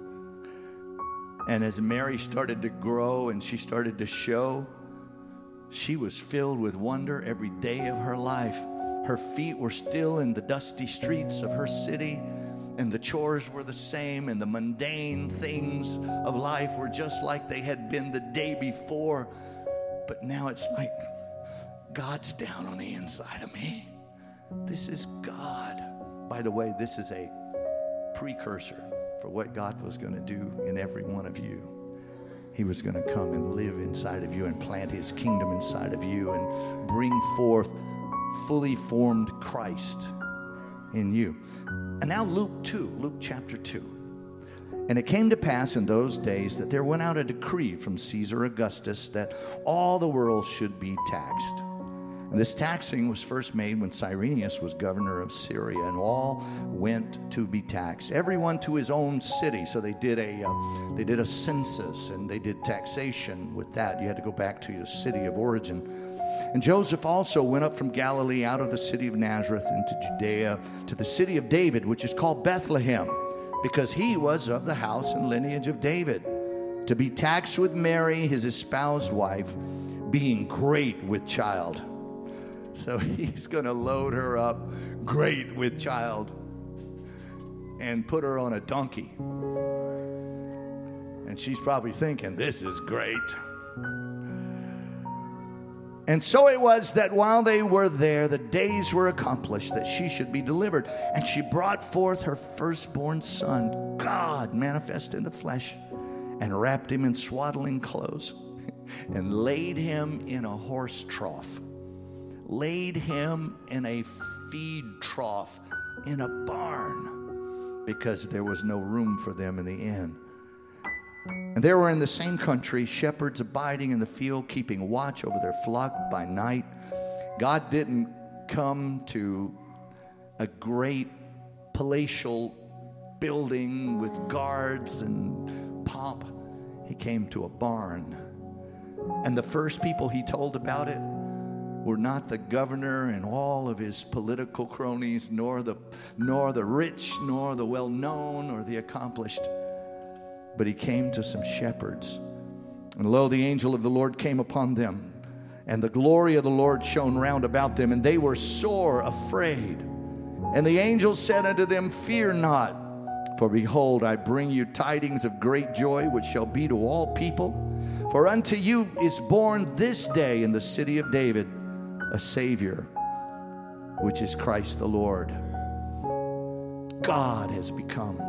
And as Mary started to grow and she started to show, she was filled with wonder every day of her life. Her feet were still in the dusty streets of her city, and the chores were the same, and the mundane things of life were just like they had been the day before. But now it's like God's down on the inside of me. This is God. By the way, this is a precursor for what God was going to do in every one of you. He was going to come and live inside of you and plant his kingdom inside of you and bring forth fully formed Christ in you. And now Luke chapter 2. And it came to pass in those days that there went out a decree from Caesar Augustus that all the world should be taxed. And this taxing was first made when Cyrenius was governor of Syria, and all went to be taxed, everyone to his own city. So they did a census, and they did taxation with that. You had to go back to your city of origin. And Joseph also went up from Galilee out of the city of Nazareth into Judea to the city of David, which is called Bethlehem, because he was of the house and lineage of David, to be taxed with Mary, his espoused wife, being great with child. So he's going to load her up great with child and put her on a donkey. And she's probably thinking, this is great. And so it was that while they were there, the days were accomplished that she should be delivered. And she brought forth her firstborn son, God manifest in the flesh, and wrapped him in swaddling clothes and laid him in a horse trough. Laid him in a feed trough in a barn, because there was no room for them in the inn. And there were in the same country shepherds abiding in the field, keeping watch over their flock by night. God didn't come to a great palatial building with guards and pomp. He came to a barn. And the first people he told about it were not the governor and all of his political cronies, nor the rich, nor the well-known, or the accomplished. But he came to some shepherds. And lo, the angel of the Lord came upon them, and the glory of the Lord shone round about them, and they were sore afraid. And the angel said unto them, Fear not, for behold, I bring you tidings of great joy, which shall be to all people. For unto you is born this day in the city of David a Savior, which is Christ the Lord. God has become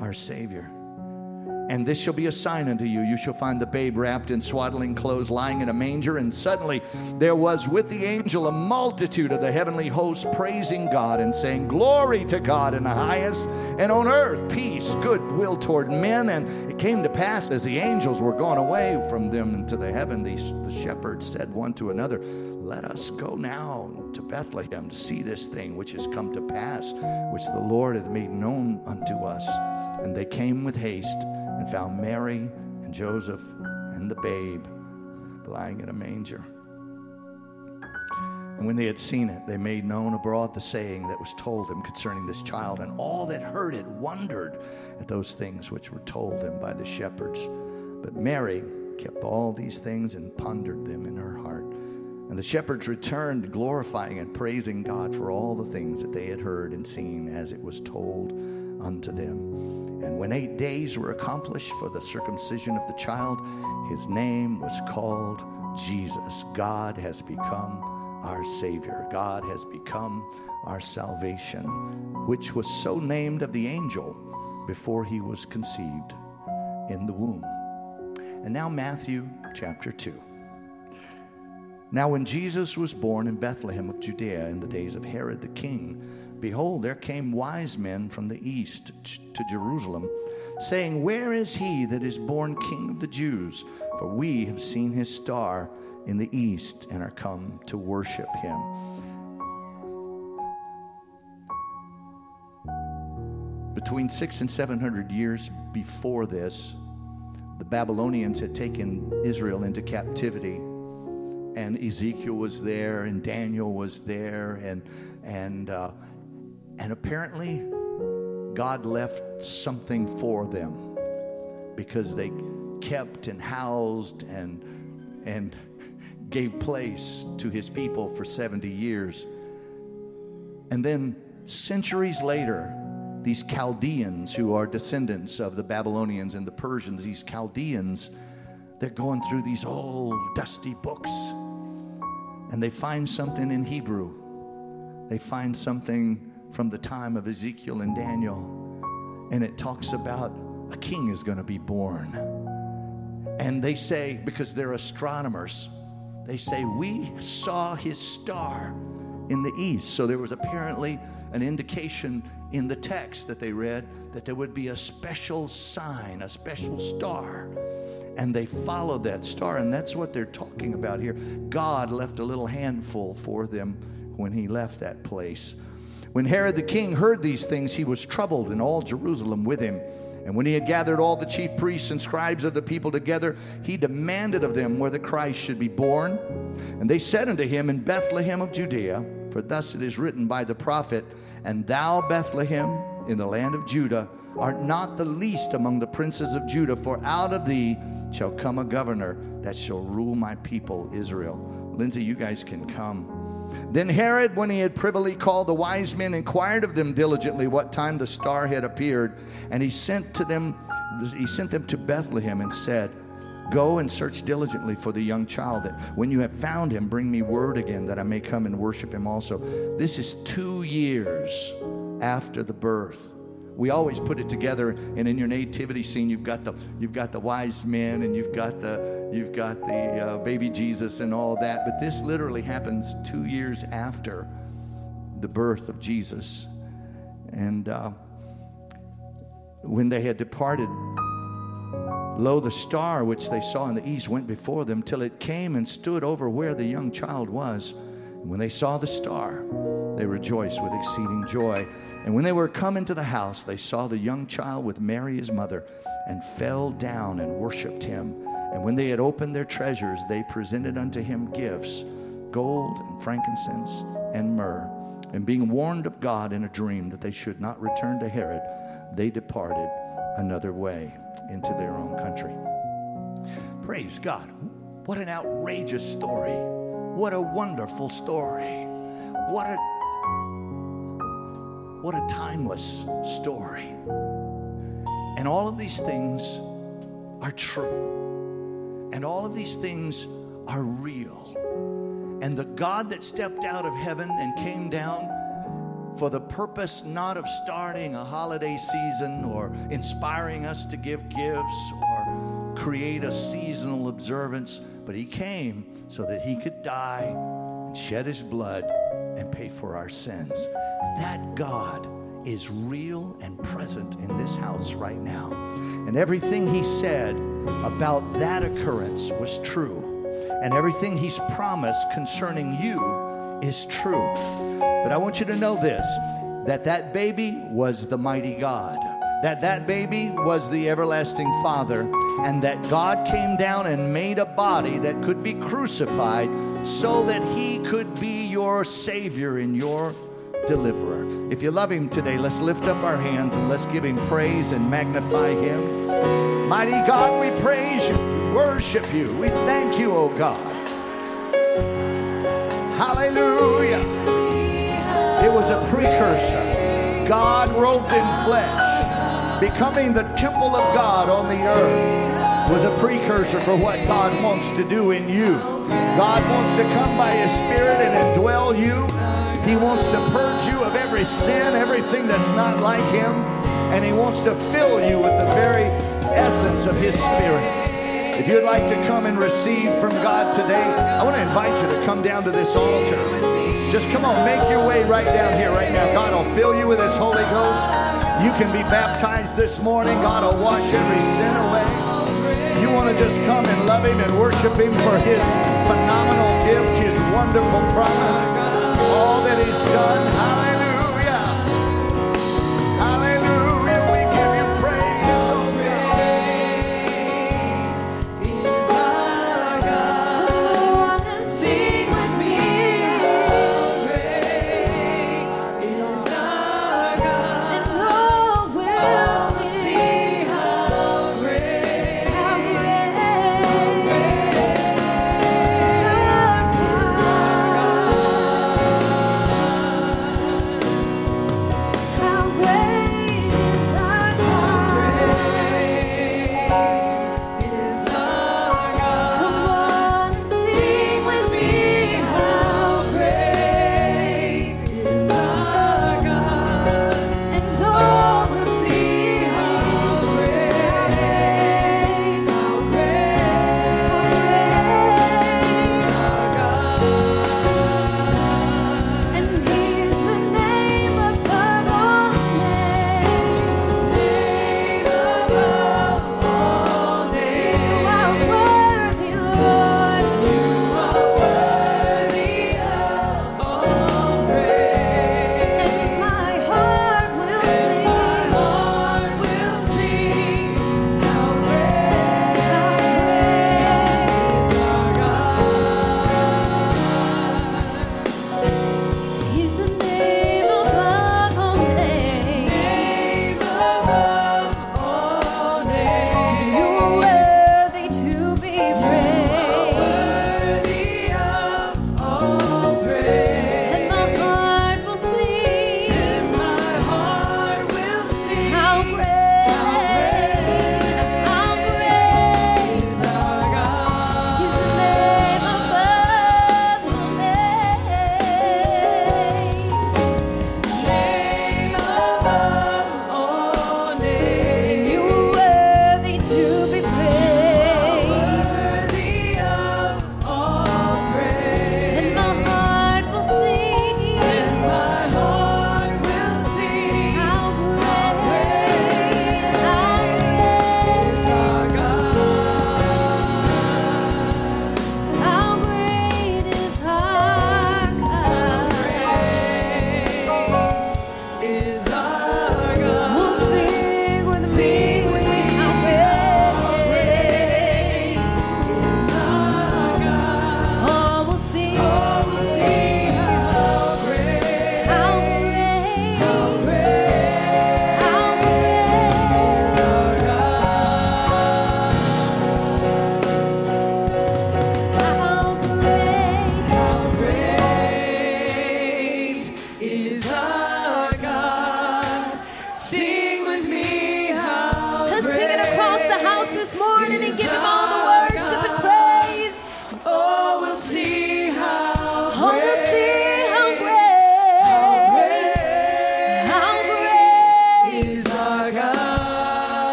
our Savior. And this shall be a sign unto you. You shall find the babe wrapped in swaddling clothes, lying in a manger. And suddenly there was with the angel a multitude of the heavenly hosts praising God and saying, Glory to God in the highest, and on earth peace, goodwill toward men. And it came to pass, as the angels were gone away from them into the heaven, the shepherds said one to another, Let us go now to Bethlehem to see this thing which has come to pass, which the Lord hath made known unto us. And they came with haste and found Mary and Joseph and the babe lying in a manger. And when they had seen it, they made known abroad the saying that was told them concerning this child. And all that heard it wondered at those things which were told them by the shepherds. But Mary kept all these things and pondered them in her heart. And the shepherds returned, glorifying and praising God for all the things that they had heard and seen as it was told unto them. And when 8 days were accomplished for the circumcision of the child, his name was called Jesus. God has become our Savior. God has become our salvation, which was so named of the angel before he was conceived in the womb. And now Matthew chapter 2. Now when Jesus was born in Bethlehem of Judea in the days of Herod the king, behold, there came wise men from the east to Jerusalem, saying, Where is he that is born King of the Jews? For we have seen his star in the east and are come to worship him. Between 600 and 700 years before this, the Babylonians had taken Israel into captivity. And Ezekiel was there, and Daniel was there, and apparently God left something for them because they kept and housed and gave place to his people for 70 years. And then centuries later, these Chaldeans, who are descendants of the Babylonians and the Persians, these Chaldeans, they're going through these old dusty books, and they find something in Hebrew. They find something from the time of Ezekiel and Daniel, and it talks about a king is going to be born. And they say, because they're astronomers, they say, we saw his star in the east. So there was apparently an indication in the text that they read that there would be a special sign, a special star. And they followed that star, and that's what they're talking about here. God left a little handful for them when he left that place. When Herod the king heard these things, he was troubled, and all Jerusalem with him. And when he had gathered all the chief priests and scribes of the people together, he demanded of them where the Christ should be born. And they said unto him, In Bethlehem of Judea, for thus it is written by the prophet, And thou, Bethlehem, in the land of Judah, art not the least among the princes of Judah, for out of thee shall come a governor that shall rule my people Israel. Lindsay, you guys can come. Then Herod, when he had privily called the wise men, inquired of them diligently what time the star had appeared. And he sent them to Bethlehem and said, Go and search diligently for the young child, that when you have found him, bring me word again, that I may come and worship him also. This is 2 years after the birth. We always put it together, and in your nativity scene, you've got the wise men, and you've got the baby Jesus and all that. But this literally happens 2 years after the birth of Jesus. And when they had departed, lo, the star which they saw in the east went before them, till it came and stood over where the young child was. And when they saw the star, they rejoiced with exceeding joy. And when they were come into the house, they saw the young child with Mary his mother, and fell down and worshipped him. And when they had opened their treasures, they presented unto him gifts, gold and frankincense and myrrh. And being warned of God in a dream that they should not return to Herod, they departed another way into their own country. Praise God. What an outrageous story. What a wonderful story. What a timeless story. And all of these things are true. And all of these things are real. And the God that stepped out of heaven and came down for the purpose not of starting a holiday season or inspiring us to give gifts or create a seasonal observance, but he came so that he could die and shed his blood and pay for our sins. That God is real and present in this house right now. And everything he said about that occurrence was true. And everything he's promised concerning you is true. But I want you to know this, that baby was the mighty God, that baby was the everlasting Father, and that God came down and made a body that could be crucified so that he could be your Savior and your deliverer. If you love him today, let's lift up our hands and let's give him praise and magnify him. Mighty God, we praise you, we worship you, we thank you, oh God. Hallelujah. It was a precursor. God robed in flesh, becoming the temple of God on the earth, was a precursor for what God wants to do in you. God wants to come by his Spirit and indwell you. He wants to purge you of every sin, everything that's not like him, and he wants to fill you with the very essence of his Spirit. If you'd like to come and receive from God today, I want to invite you to come down to this altar. Just come on, make your way right down here right now. God will fill you with his Holy Ghost. You can be baptized this morning. God will wash every sin away. You want to just come and love him and worship him for his phenomenal gift, his wonderful promise, all that he's done. Hallelujah. Hallelujah. We give you praise, oh God. Is our God. Sing with me. Great is our God. And all will see how great, how great is our God.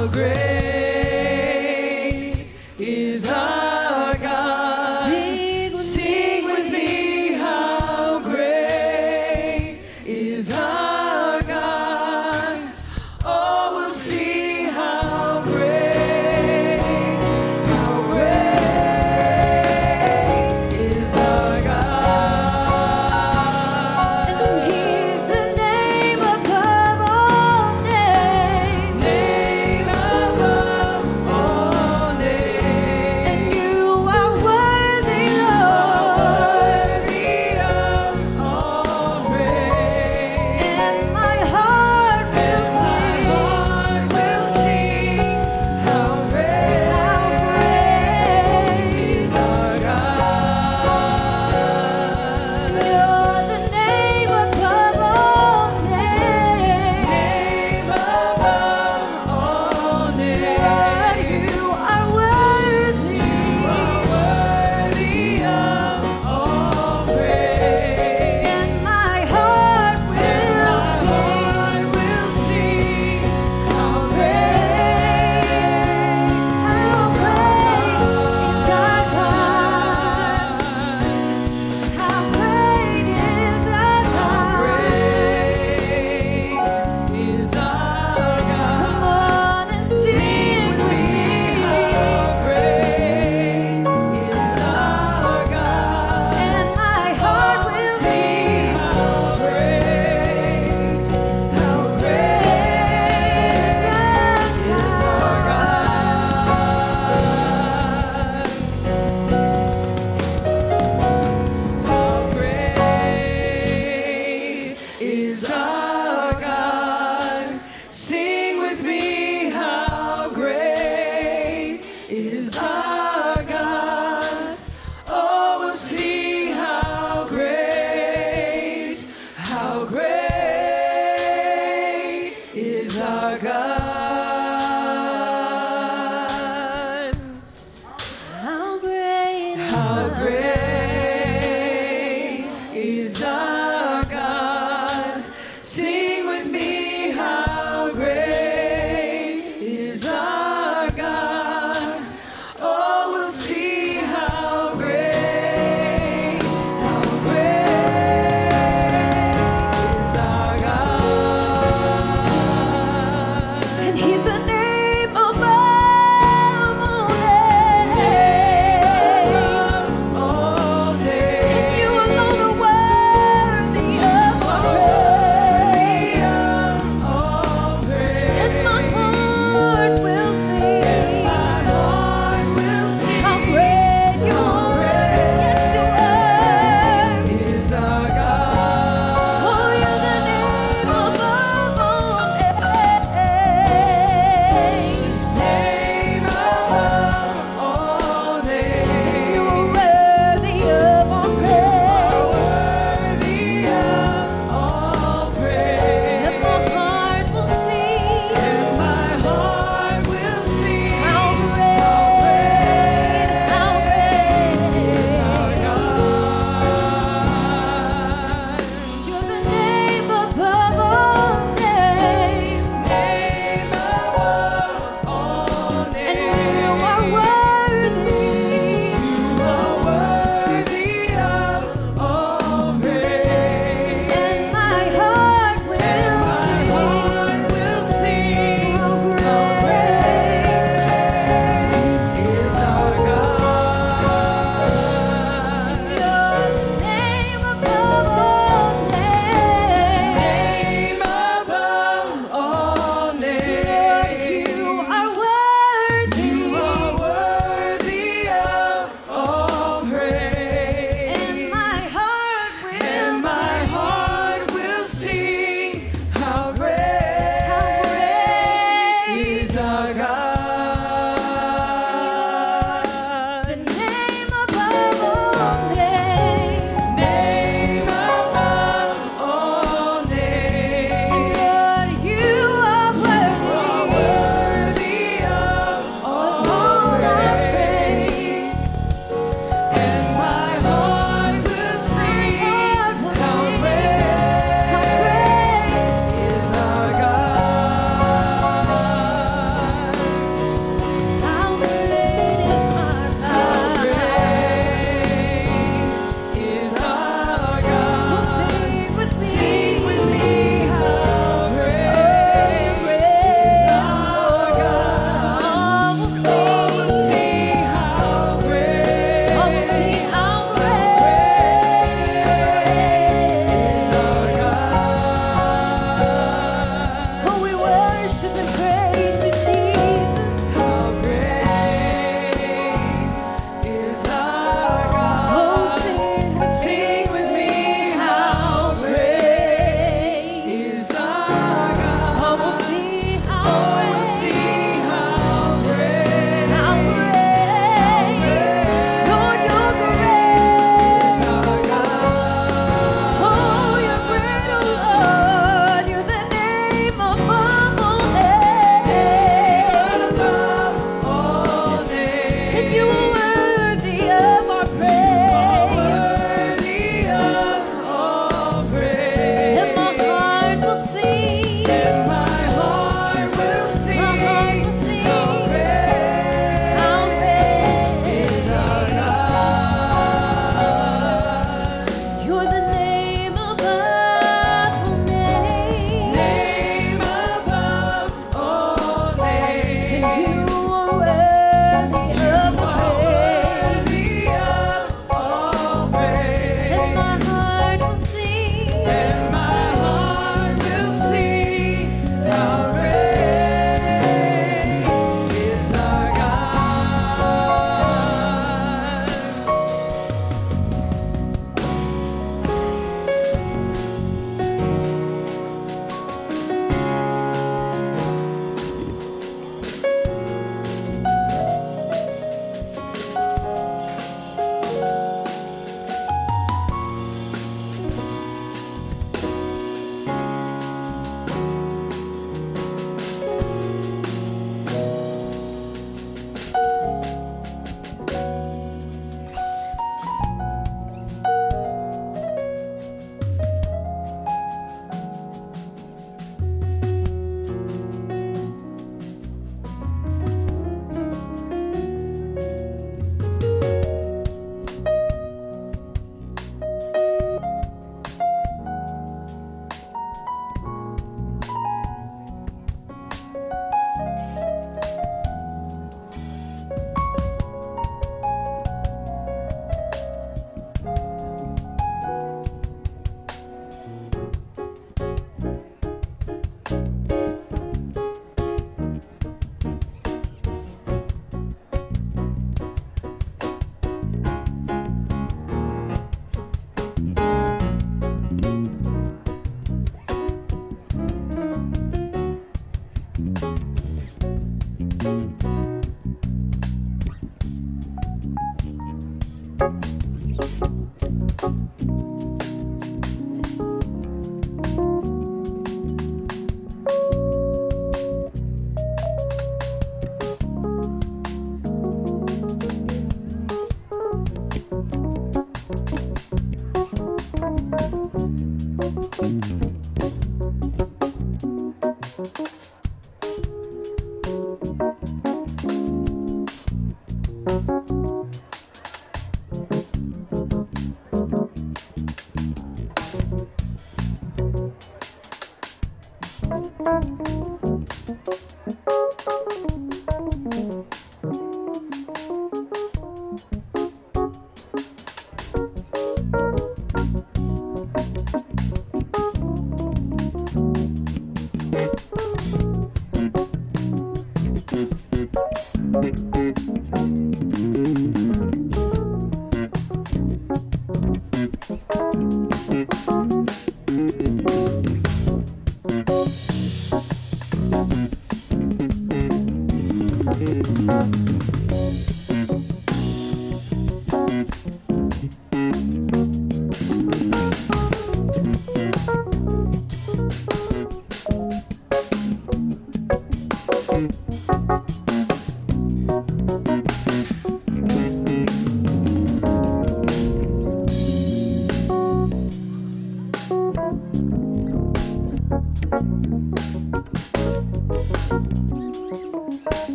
Sing with me, how great